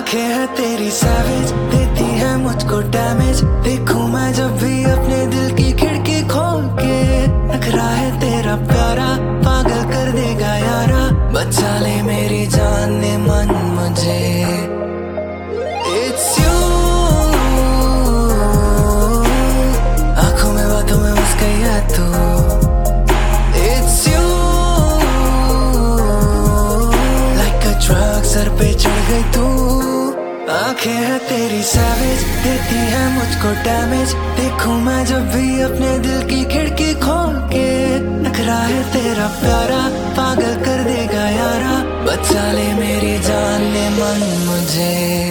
आंखें हैं तेरी सैवेज, देती है मुझको डैमेज। देखूं मैं जब भी अपने दिल की खिड़की खोल के, नखरा है तेरा प्यारा, पागल कर देगा यारा। बचा ले मेरी जान ने मन मुझे, It's you। आंखों में बातों में बस गई है तू, It's you। Like a drug सर पे चढ़ गई तू। आंखें हैं तेरी सैवेज, देती है मुझको डैमेज। देखूं मैं जब भी अपने दिल की खिड़की खोल के, नखरा है तेरा प्यारा, पागल कर देगा यारा। बचा ले मेरी जान ने मन मुझे।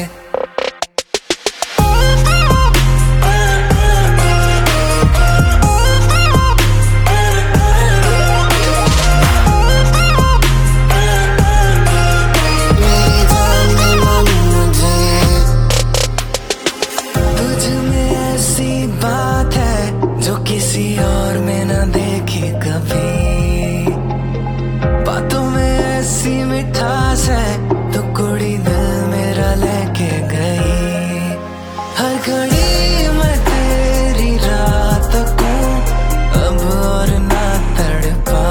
बात है जो किसी और में न देखी कभी, बातों में ऐसी मिठास है तो कुड़ी दिल मेरा लेके गई। हर घड़ी मैं तेरी रात को अब और ना तड़पा,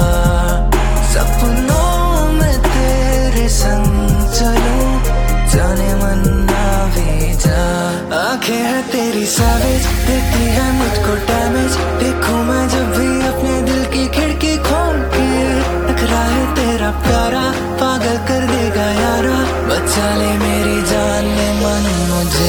सपनों में तेरे संग चलूं, जाने मन ना भेजा। आंखें हैं तेरी सैवेज, देती है मुझको डैमेज। देखूं मैं जब भी अपने दिल की खिड़की खोल के, नखरा है तेरा प्यारा, पागल कर देगा यारा। बचा ले मेरी जान ने मन मुझे।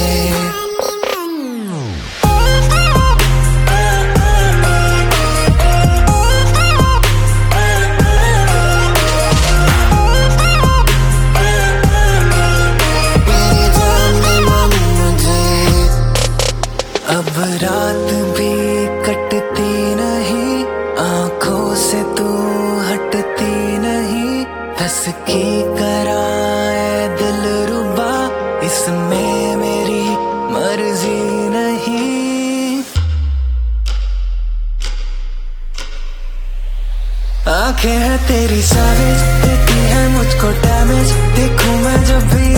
अब रात भी कटती नहीं, आंखों से तू हटती नहीं। हंस के कराए दिल रुबा, इसमें मेरी मर्जी नहीं। आंखें हैं तेरी सैवेज, देती है मुझको डैमेज। देखूं मैं जब भी